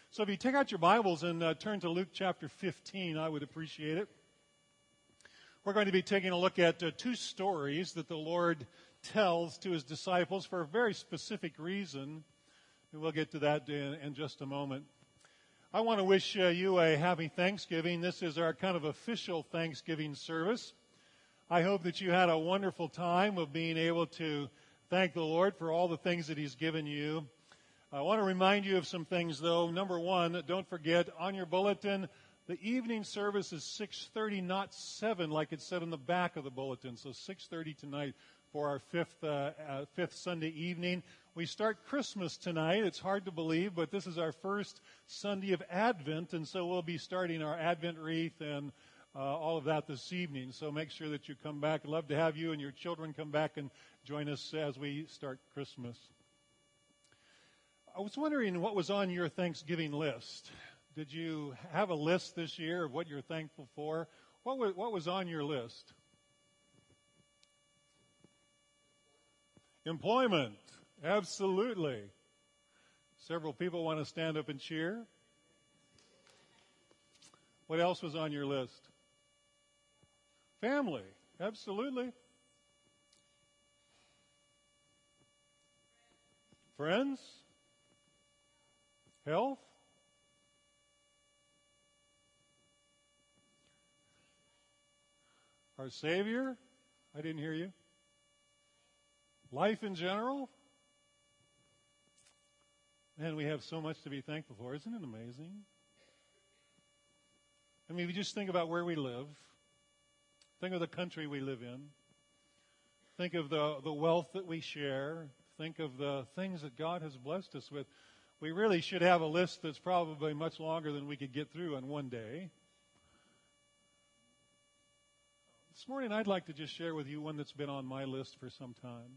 So if you take out your Bibles and turn to Luke chapter 15, I would appreciate it. We're going to be taking a look at two stories that the Lord tells to his disciples for a very specific reason. And we'll get to that in just a moment. I want to wish you a happy Thanksgiving. This is our kind of official Thanksgiving service. I hope that you had a wonderful time of being able to thank the Lord for all the things that he's given you. I want to remind you of some things, though. Number one, don't forget, on your bulletin, the evening service is 6:30, not 7, like it said in the back of the bulletin. So 6:30 tonight for our fifth Sunday evening. We start Christmas tonight. It's hard to believe, but this is our first Sunday of Advent, and so we'll be starting our Advent wreath and all of that this evening. So make sure that you come back. I'd love to have you and your children come back and join us as we start Christmas. I was wondering what was on your Thanksgiving list. Did you have a list this year of what you're thankful for? What was on your list? Employment. Absolutely. Several people want to stand up and cheer. What else was on your list? Family. Absolutely. Friends. Health? Our Savior? I didn't hear you. Life in general? Man, we have so much to be thankful for. Isn't it amazing? I mean, if you just think about where we live, think of the country we live in, think of the wealth that we share, think of the things that God has blessed us with. We really should have a list that's probably much longer than we could get through in one day. This morning, I'd like to just share with you one that's been on my list for some time.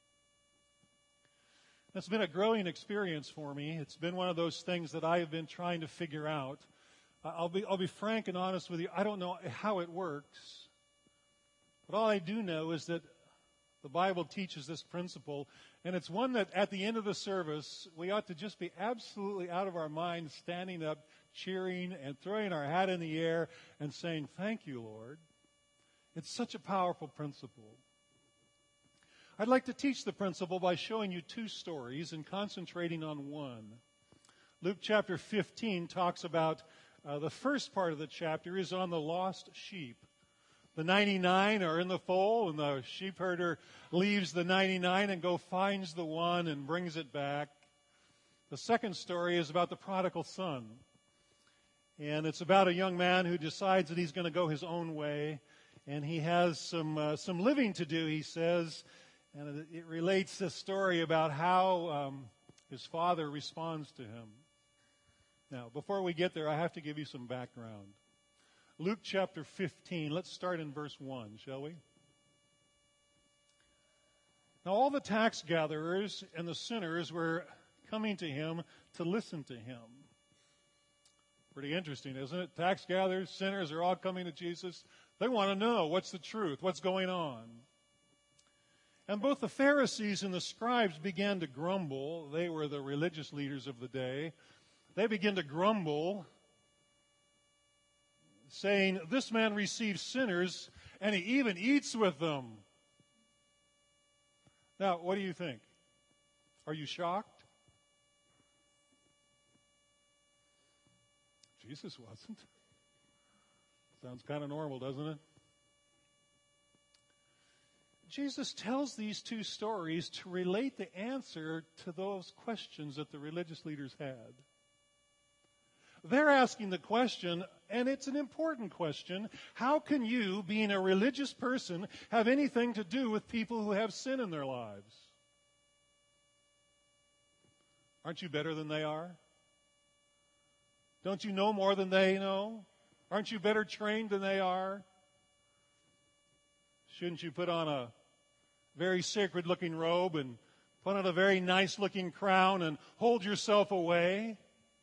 It's been a growing experience for me. It's been one of those things that I have been trying to figure out. I'll be frank and honest with you. I don't know how it works. But all I do know is that the Bible teaches this principle, and it's one that at the end of the service, we ought to just be absolutely out of our minds, standing up, cheering, and throwing our hat in the air and saying, "Thank you, Lord." It's such a powerful principle. I'd like to teach the principle by showing you two stories and concentrating on one. Luke chapter 15 talks about the first part of the chapter is on the lost sheep. The 99 are in the fold, and the sheep herder leaves the 99 and finds the one and brings it back. The second story is about the prodigal son. And it's about a young man who decides that he's going to go his own way. And he has some living to do, he says. And it relates this story about how his father responds to him. Now, before we get there, I have to give you some background. Luke chapter 15, let's start in verse 1, shall we? Now all the tax gatherers and the sinners were coming to him to listen to him. Pretty interesting, isn't it? Tax gatherers, sinners are all coming to Jesus. They want to know what's the truth, what's going on. And both the Pharisees and the scribes began to grumble. They were the religious leaders of the day. They began to grumble, saying, "This man receives sinners, and he even eats with them." Now, what do you think? Are you shocked? Jesus wasn't. Sounds kind of normal, doesn't it? Jesus tells these two stories to relate the answer to those questions that the religious leaders had. They're asking the question, and it's an important question, how can you, being a religious person, have anything to do with people who have sin in their lives? Aren't you better than they are? Don't you know more than they know? Aren't you better trained than they are? Shouldn't you put on a very sacred-looking robe and put on a very nice-looking crown and hold yourself away?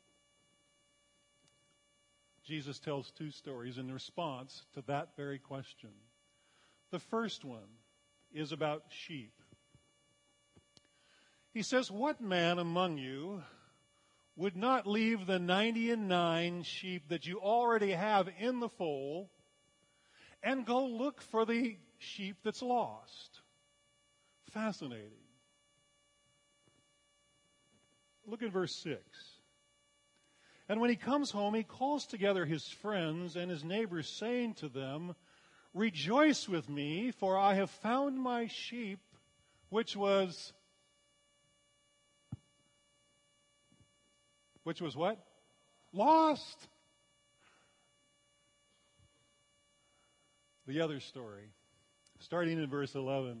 Jesus tells two stories in response to that very question. The first one is about sheep. He says, "What man among you, would not leave the 99 sheep that you already have in the fold and go look for the sheep that's lost. Fascinating. Look at verse 6. And when he comes home, he calls together his friends and his neighbors, saying to them, "Rejoice with me, for I have found my sheep, which was what? Lost." The other story, starting in verse 11.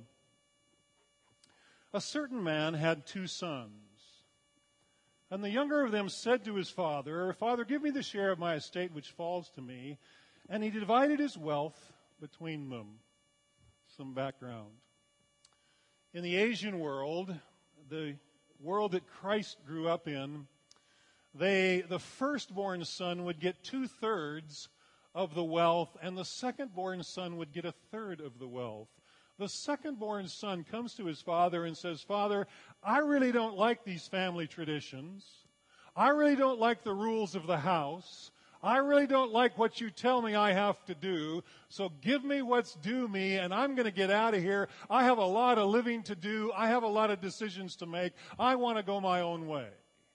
A certain man had 2 sons. And the younger of them said to his father, "Father, give me the share of my estate which falls to me." And he divided his wealth between them. Some background. In the Asian world, the world that Christ grew up in, the firstborn son would get 2/3 of the wealth, and the secondborn son would get 1/3 of the wealth. The secondborn son comes to his father and says, "Father, I really don't like these family traditions. I really don't like the rules of the house. I really don't like what you tell me I have to do. So give me what's due me, and I'm going to get out of here. I have a lot of living to do. I have a lot of decisions to make. I want to go my own way."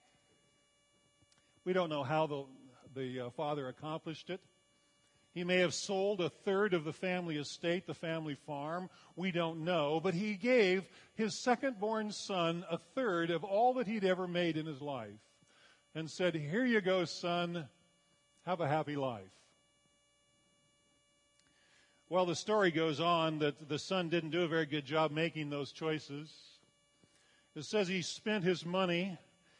We don't know how the father accomplished it. He may have sold 1/3 of the family estate, the family farm. We don't know. But he gave his second-born son 1/3 of all that he'd ever made in his life and said, "Here you go, son. Have a happy life." Well, the story goes on that the son didn't do a very good job making those choices. It says he spent his money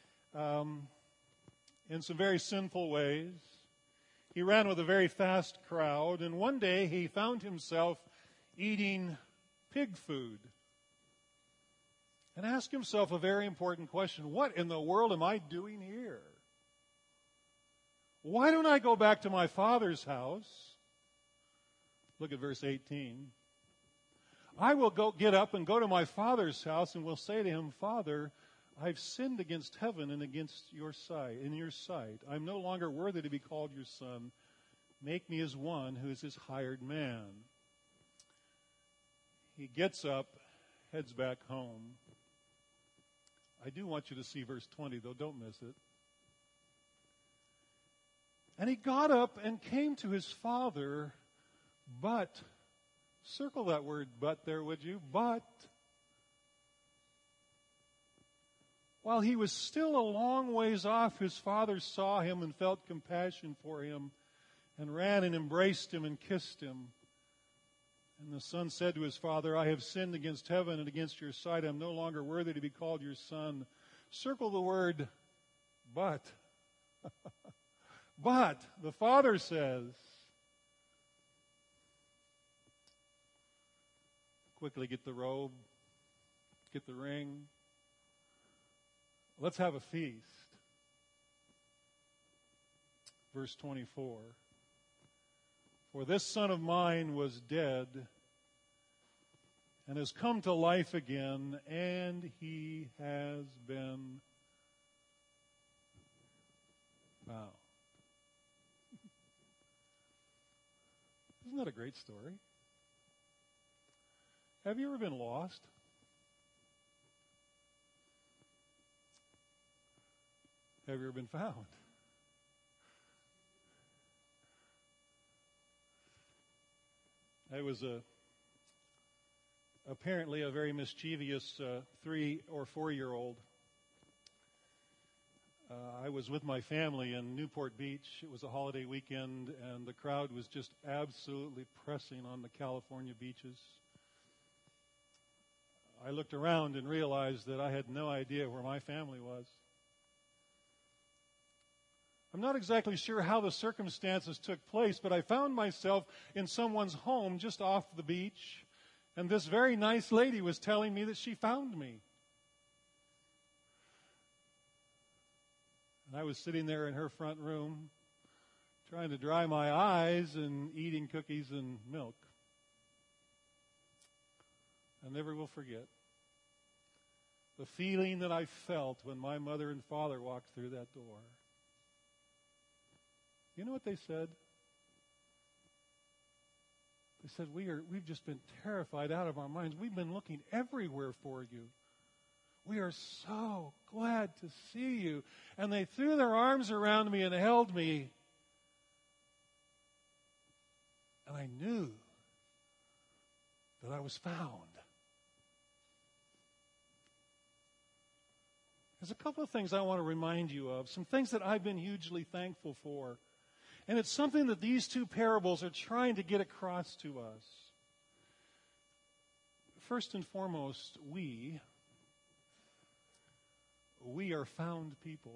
in some very sinful ways. He ran with a very fast crowd, and one day he found himself eating pig food and asked himself a very important question. What in the world am I doing here? Why don't I go back to my father's house? Look at verse 18. "I will get up and go to my father's house and will say to him, 'Father, I've sinned against heaven and against your sight. I'm no longer worthy to be called your son. Make me as one who is his hired man.'" He gets up, heads back home. I do want you to see verse 20, though. Don't miss it. "And he got up and came to his father, but," circle that word "but" there, would you? "But while he was still a long ways off, his father saw him and felt compassion for him and ran and embraced him and kissed him. And the son said to his father, 'I have sinned against heaven and against your sight. I'm no longer worthy to be called your son.'" Circle the word "but." "But," the father says. Quickly get the robe, get the ring. Let's have a feast. Verse 24. "For this son of mine was dead and has come to life again, and he has been found." Isn't that a great story? Have you ever been lost? Have you ever been found? I was apparently a very mischievous 3 or 4-year-old. I was with my family in Newport Beach. It was a holiday weekend, and the crowd was just absolutely pressing on the California beaches. I looked around and realized that I had no idea where my family was. I'm not exactly sure how the circumstances took place, but I found myself in someone's home just off the beach, and this very nice lady was telling me that she found me. And I was sitting there in her front room, trying to dry my eyes and eating cookies and milk. I never will forget. the feeling that I felt when my mother and father walked through that door. You know what they said? They said, we've just been terrified out of our minds. We've been looking everywhere for you. We are so glad to see you. And they threw their arms around me and held me. And I knew that I was found. There's a couple of things I want to remind you of, some things that I've been hugely thankful for. And it's something that these two parables are trying to get across to us. First and foremost, we are found people.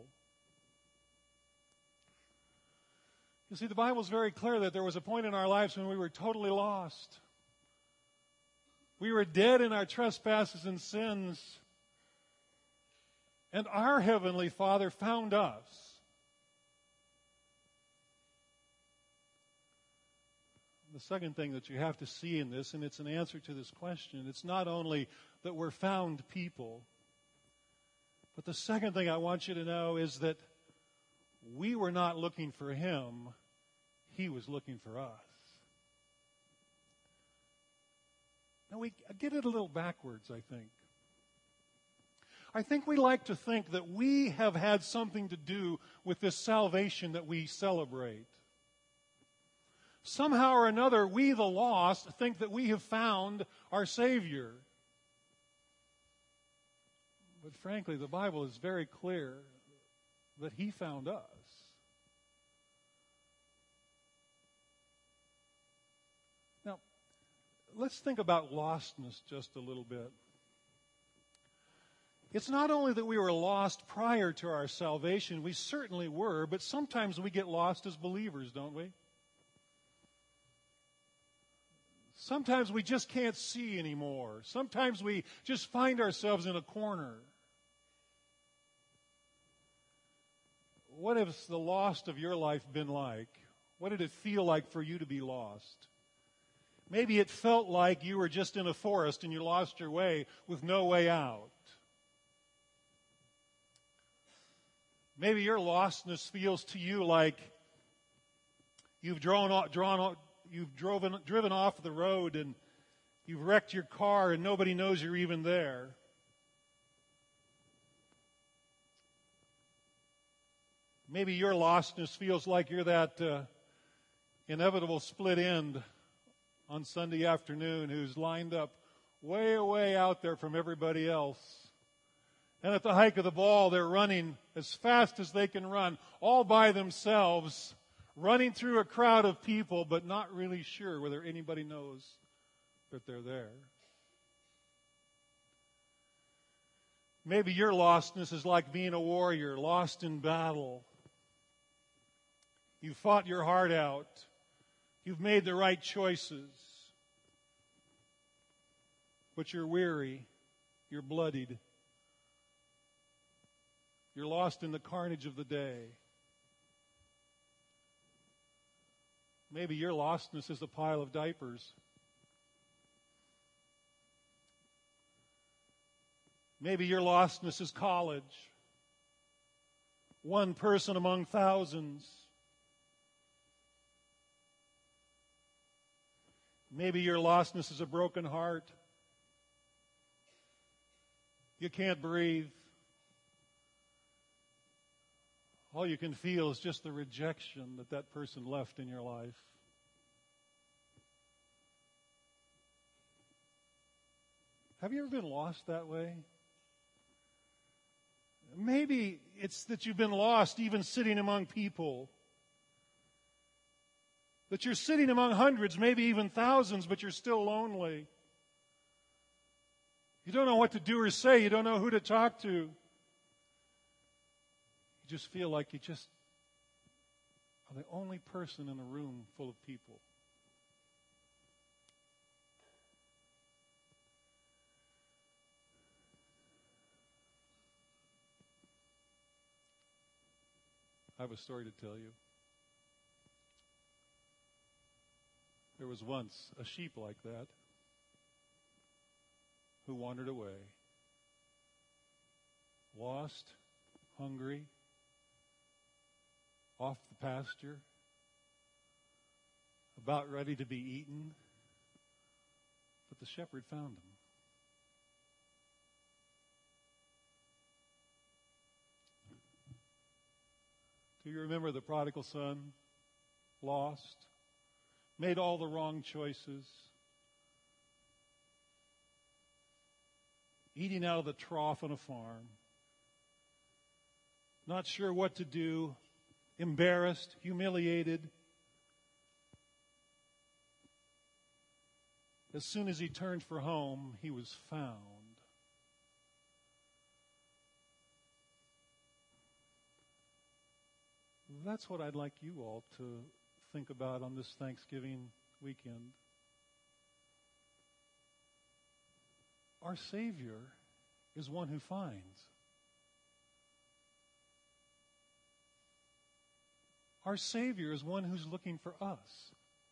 You see, the Bible is very clear that there was a point in our lives when we were totally lost. We were dead in our trespasses and sins. And our Heavenly Father found us. The second thing that you have to see in this, and it's an answer to this question, it's not only that we're found people, but the second thing I want you to know is that we were not looking for Him, He was looking for us. Now we get it a little backwards, I think. I think we like to think that we have had something to do with this salvation that we celebrate. Somehow or another, we, the lost, think that we have found our Savior. But frankly, the Bible is very clear that He found us. Now, let's think about lostness just a little bit. It's not only that we were lost prior to our salvation, we certainly were, but sometimes we get lost as believers, don't we? Sometimes we just can't see anymore. Sometimes we just find ourselves in a corner. What has the lost of your life been like? What did it feel like for you to be lost? Maybe it felt like you were just in a forest and you lost your way with no way out. Maybe your lostness feels to you like you've driven off the road and you've wrecked your car and nobody knows you're even there. Maybe your lostness feels like you're that inevitable split end on Sunday afternoon who's lined up way out there from everybody else. And at the hike of the ball, they're running as fast as they can run, all by themselves, running through a crowd of people, but not really sure whether anybody knows that they're there. Maybe your lostness is like being a warrior, lost in battle. You've fought your heart out. You've made the right choices. But you're weary. You're bloodied. You're lost in the carnage of the day. Maybe your lostness is a pile of diapers. Maybe your lostness is college. One person among thousands. Maybe your lostness is a broken heart. You can't breathe. All you can feel is just the rejection that person left in your life. Have you ever been lost that way? Maybe it's that you've been lost even sitting among people. That you're sitting among hundreds, maybe even thousands, but you're still lonely. You don't know what to do or say. You don't know who to talk to. You just feel like you just are the only person in a room full of people. I have a story to tell you. There was once a sheep like that who wandered away. lost, hungry, off the pasture, about ready to be eaten, but the shepherd found him. Do you remember the prodigal son? Lost, made all the wrong choices, eating out of the trough on a farm, not sure what to do, embarrassed, humiliated. As soon as he turned for home, he was found. That's what I'd like you all to think about on this Thanksgiving weekend. Our Savior is one who finds. Our Savior is one who's looking for us.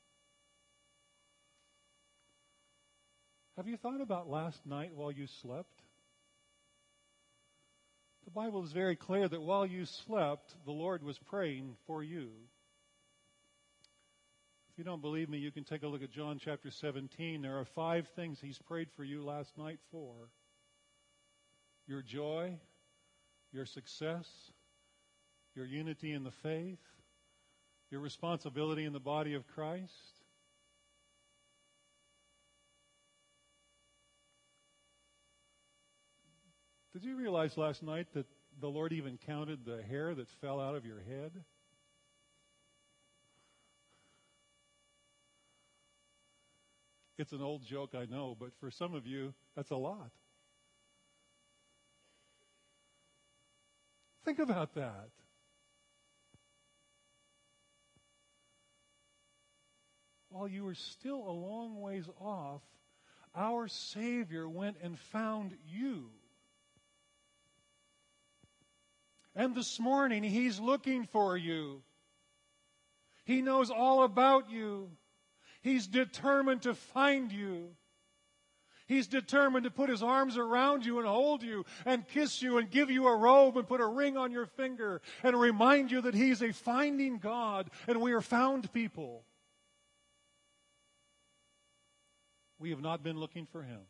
Have you thought about last night while you slept? The Bible is very clear that while you slept, the Lord was praying for you. If you don't believe me, you can take a look at John chapter 17. There are 5 things He's prayed for you last night for. Your joy, your success, your unity in the faith, your responsibility in the body of Christ. Did you realize last night that the Lord even counted the hair that fell out of your head? It's an old joke, I know, but for some of you, that's a lot. Think about that. While you were still a long ways off, our Savior went and found you. And this morning, He's looking for you. He knows all about you. He's determined to find you. He's determined to put His arms around you and hold you and kiss you and give you a robe and put a ring on your finger and remind you that He's a finding God and we are found people. We have not been looking for Him.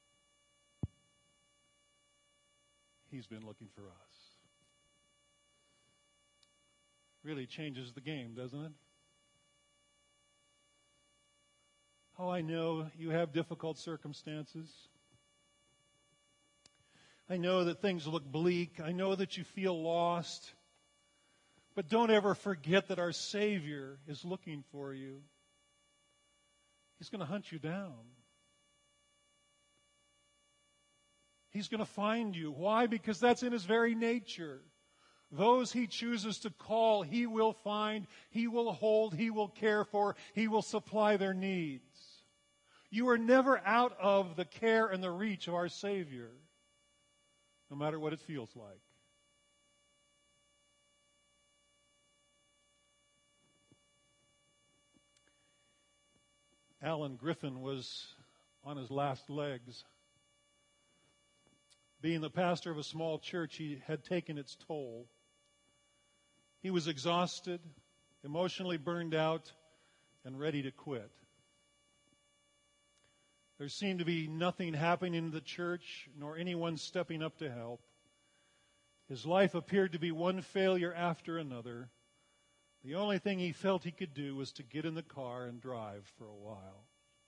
He's been looking for us. Really changes the game, doesn't it? Oh, I know you have difficult circumstances. I know that things look bleak. I know that you feel lost. But don't ever forget that our Savior is looking for you. He's going to hunt you down. He's going to find you. Why? Because that's in His very nature. Those He chooses to call, He will find, He will hold, He will care for, He will supply their needs. You are never out of the care and the reach of our Savior, no matter what it feels like. Alan Griffin was on his last legs. Being the pastor of a small church, he had taken its toll. He was exhausted, emotionally burned out, and ready to quit. There seemed to be nothing happening in the church, nor anyone stepping up to help. His life appeared to be one failure after another. The only thing he felt he could do was to get in the car and drive for a while.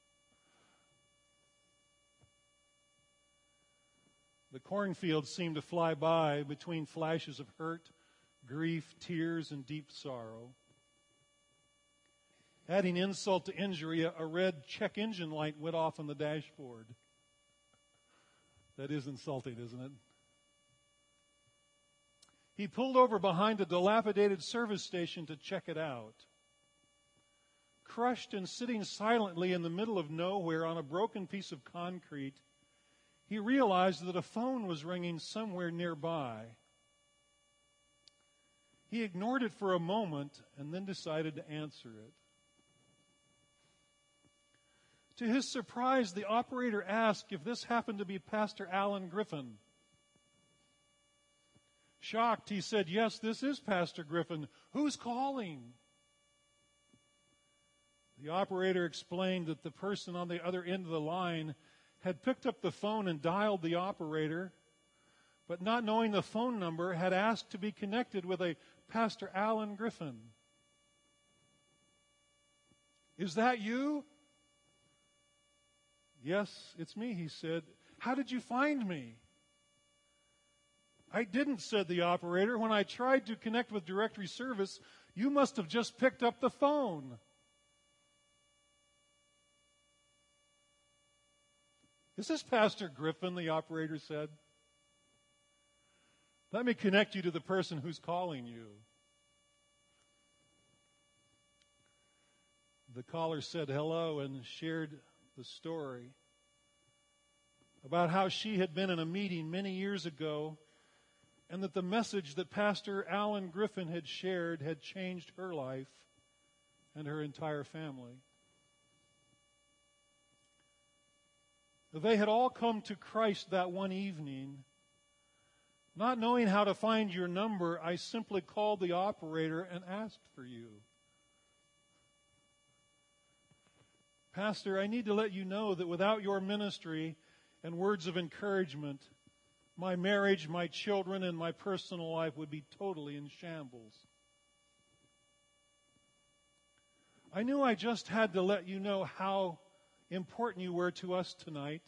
The cornfields seemed to fly by between flashes of hurt, grief, tears, and deep sorrow. Adding insult to injury, a red check engine light went off on the dashboard. That is insulting, isn't it? He pulled over behind a dilapidated service station to check it out. Crushed and sitting silently in the middle of nowhere on a broken piece of concrete, he realized that a phone was ringing somewhere nearby. He ignored it for a moment and then decided to answer it. To his surprise, the operator asked if this happened to be Pastor Alan Griffin. Shocked, he said, "Yes, this is Pastor Griffin. Who's calling?" The operator explained that the person on the other end of the line had picked up the phone and dialed the operator, but not knowing the phone number, had asked to be connected with a Pastor Alan Griffin. "Is that you?" "Yes, it's me," he said. "How did you find me?" "I didn't," said the operator. "When I tried to connect with directory service, you must have just picked up the phone." "Is this Pastor Griffin?" the operator said. "Let me connect you to the person who's calling you." The caller said hello and shared the story about how she had been in a meeting many years ago, and that the message that Pastor Alan Griffin had shared had changed her life and her entire family. They had all come to Christ that one evening. Not knowing how to find your number, I simply called the operator and asked for you. "Pastor, I need to let you know that without your ministry and words of encouragement, my marriage, my children, and my personal life would be totally in shambles. I knew I just had to let you know how important you were to us tonight.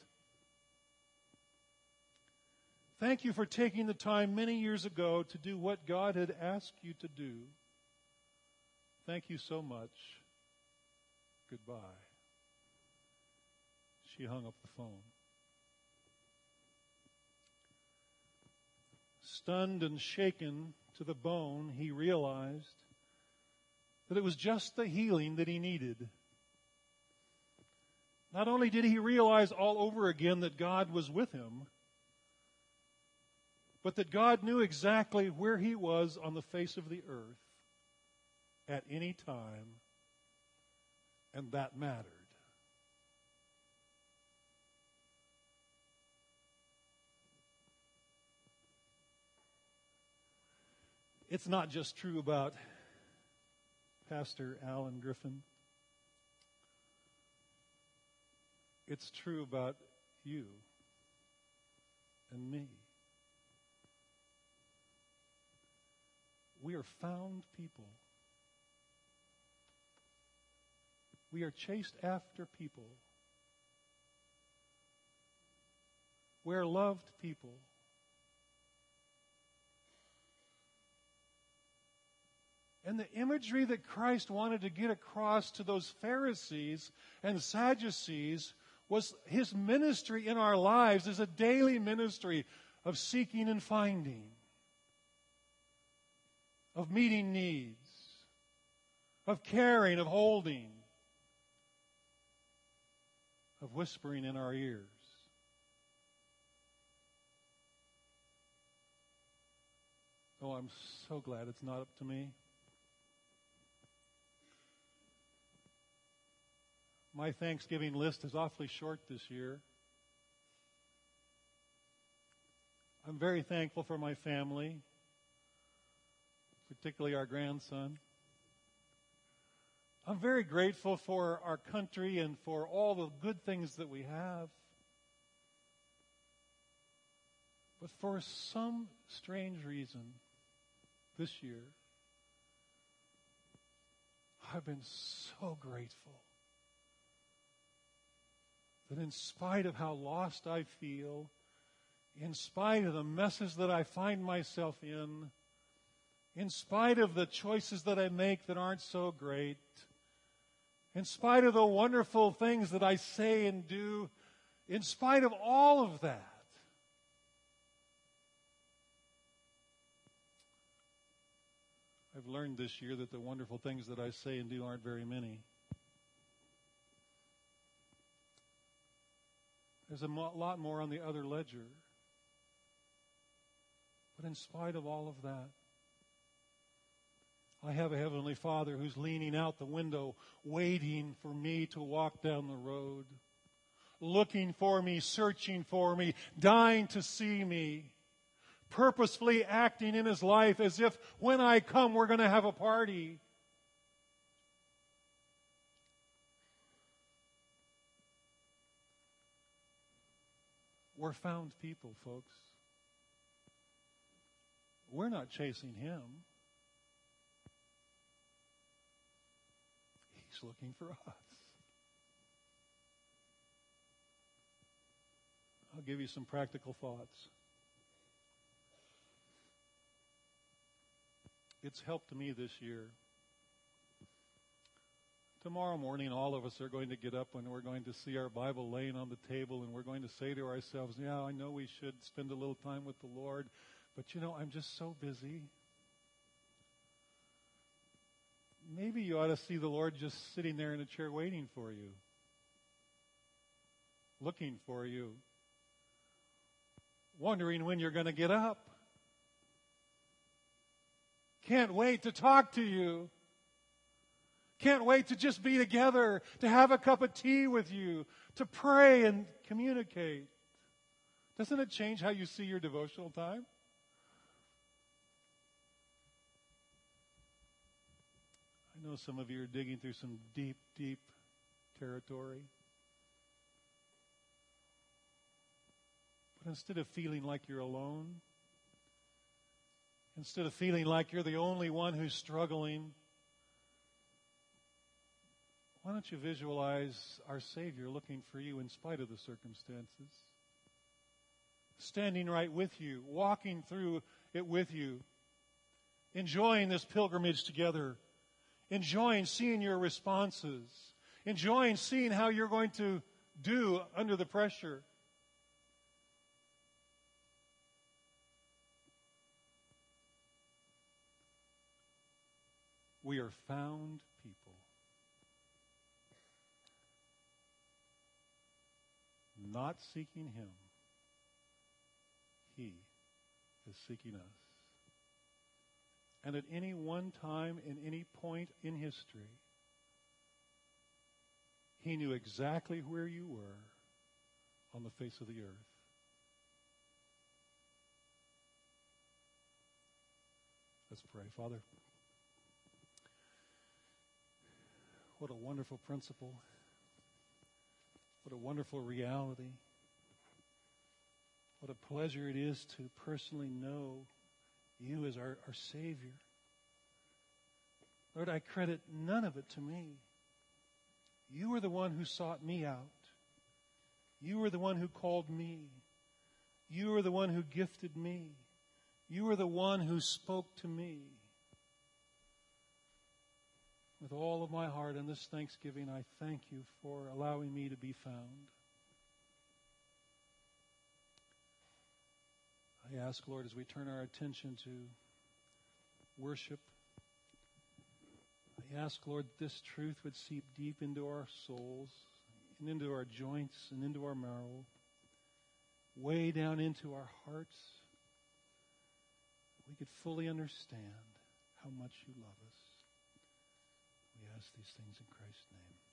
Thank you for taking the time many years ago to do what God had asked you to do. Thank you so much. Goodbye." She hung up the phone. Stunned and shaken to the bone, he realized that it was just the healing that he needed. Not only did he realize all over again that God was with him, but that God knew exactly where he was on the face of the earth at any time, and that mattered. It's not just true about Pastor Alan Griffin. It's true about you and me. We are found people. We are chased after people. We are loved people. And the imagery that Christ wanted to get across to those Pharisees and Sadducees was his ministry in our lives is a daily ministry of seeking and finding, of meeting needs, of caring, of holding, of whispering in our ears. Oh, I'm so glad it's not up to me. My Thanksgiving list is awfully short this year. I'm very thankful for my family, particularly our grandson. I'm very grateful for our country and for all the good things that we have. But for some strange reason, this year, I've been so grateful that in spite of how lost I feel, in spite of the messes that I find myself in spite of the choices that I make that aren't so great, in spite of the wonderful things that I say and do, in spite of all of that, I've learned this year that the wonderful things that I say and do aren't very many. There's a lot more on the other ledger. But in spite of all of that, I have a Heavenly Father who's leaning out the window, waiting for me to walk down the road, looking for me, searching for me, dying to see me, purposefully acting in his life as if when I come, we're going to have a party. We're found people, folks. We're not chasing him. He's looking for us. I'll give you some practical thoughts. It's helped me this year. Tomorrow morning, all of us are going to get up and we're going to see our Bible laying on the table, and we're going to say to ourselves, yeah, I know we should spend a little time with the Lord, but I'm just so busy. Maybe you ought to see the Lord just sitting there in a chair waiting for you, looking for you, wondering when you're going to get up. Can't wait to talk to you. Can't wait to just be together, to have a cup of tea with you, to pray and communicate. Doesn't it change how you see your devotional time? I know some of you are digging through some deep, deep territory. But instead of feeling like you're alone, instead of feeling like you're the only one who's struggling, why don't you visualize our Savior looking for you in spite of the circumstances? Standing right with you, walking through it with you, enjoying this pilgrimage together, enjoying seeing your responses, enjoying seeing how you're going to do under the pressure. We are found people. Not seeking him. He is seeking us. And at any one time, in any point in history, he knew exactly where you were on the face of the earth. Let's pray. Father, what a wonderful principle. What a wonderful reality. What a pleasure it is to personally know you as our Savior. Lord, I credit none of it to me. You are the one who sought me out. You are the one who called me. You are the one who gifted me. You are the one who spoke to me. With all of my heart in this Thanksgiving, I thank you for allowing me to be found. I ask, Lord, as we turn our attention to worship, I ask, Lord, this truth would seep deep into our souls and into our joints and into our marrow, way down into our hearts. We could fully understand how much you love us. We ask these things in Christ's name.